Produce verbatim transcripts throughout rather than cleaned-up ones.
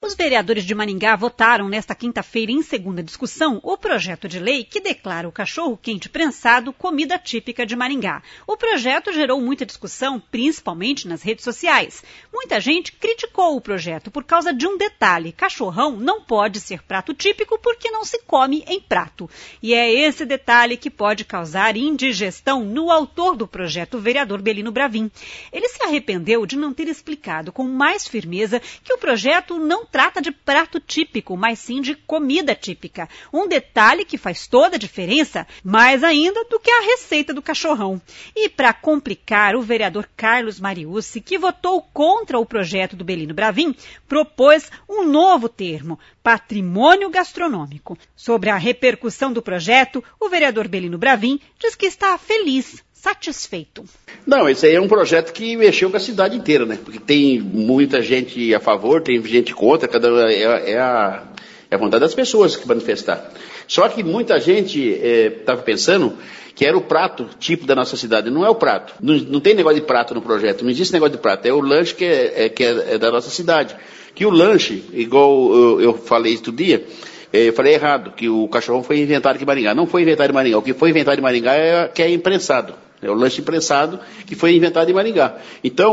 Os vereadores de Maringá votaram nesta quinta-feira em segunda discussão o projeto de lei que declara o cachorro-quente prensado comida típica de Maringá. O projeto gerou muita discussão, principalmente nas redes sociais. Muita gente criticou o projeto por causa de um detalhe: cachorrão não pode ser prato típico porque não se come em prato. E é esse detalhe que pode causar indigestão no autor do projeto, o vereador Belino Bravin. Ele se arrependeu de não ter explicado com mais firmeza que o projeto não trata de prato típico, mas sim de comida típica. Um detalhe que faz toda a diferença, mais ainda do que a receita do cachorrão. E para complicar, o vereador Carlos Mariucci, que votou contra o projeto do Belino Bravin, propôs um novo termo: patrimônio gastronômico. Sobre a repercussão do projeto, o vereador Belino Bravin diz que está feliz, satisfeito. Não, esse aí é um projeto que mexeu com a cidade inteira, né? Porque tem muita gente a favor, tem gente contra, cada é, é, a, é a vontade das pessoas que manifestar. Só que muita gente estava é, pensando que era o prato tipo da nossa cidade. Não é o prato. Não, não tem negócio de prato no projeto, não existe negócio de prato. É o lanche que é, é, que é, é da nossa cidade. Que o lanche, igual eu, eu falei outro dia, eu falei errado, que o cachorrão foi inventado aqui em Maringá. Não foi inventado em Maringá. O que foi inventado em Maringá é que é imprensado. É o lanche imprensado que foi inventado em Maringá. Então,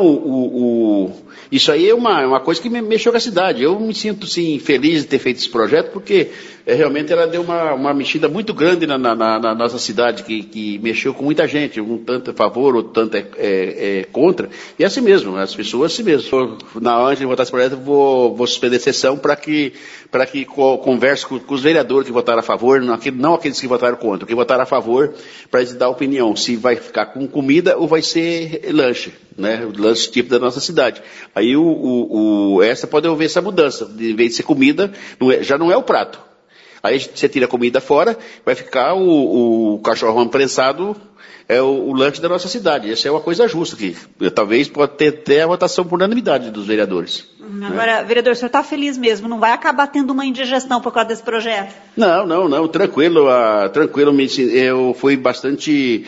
o, o, isso aí é uma, uma coisa que me mexeu com a cidade. Eu me sinto, sim, feliz de ter feito esse projeto, porque é, realmente ela deu uma, uma mexida muito grande na, na, na nossa cidade, que, que mexeu com muita gente, um tanto a favor, outro tanto é, é, é contra. E é assim mesmo, as pessoas assim mesmo. Na hora de votar esse projeto, eu vou, vou suspender a sessão para que, para que converse com, com os vereadores que votaram a favor, não, não aqueles que votaram contra, que votaram a favor, para eles dar opinião, se vai ficar com comida ou vai ser lanche, né? O lanche tipo da nossa cidade. Aí o, o, o, essa pode haver essa mudança, de vez de ser comida, não é, já não é o prato. Aí você tira a comida fora, vai ficar o, o cachorrão prensado, é o, o lanche da nossa cidade. Essa é uma coisa justa aqui. Talvez pode ter até a votação por unanimidade dos vereadores. Agora, né? Vereador, o senhor está feliz mesmo? Não vai acabar tendo uma indigestão por causa desse projeto? Não, não, não. Tranquilo. Uh, tranquilo. Eu fui bastante...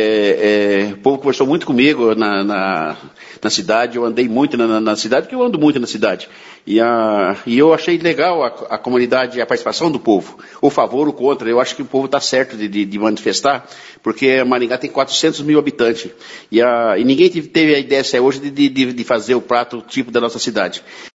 É, é, o povo conversou muito comigo na, na, na cidade. Eu andei muito na, na cidade, porque eu ando muito na cidade. E, a, e eu achei legal a, a comunidade, a participação do povo. O favor, o contra. Eu acho que o povo está certo de, de, de manifestar, porque Maringá tem quatrocentos mil habitantes. E, a, e ninguém teve a ideia hoje de, de, de fazer o prato tipo da nossa cidade.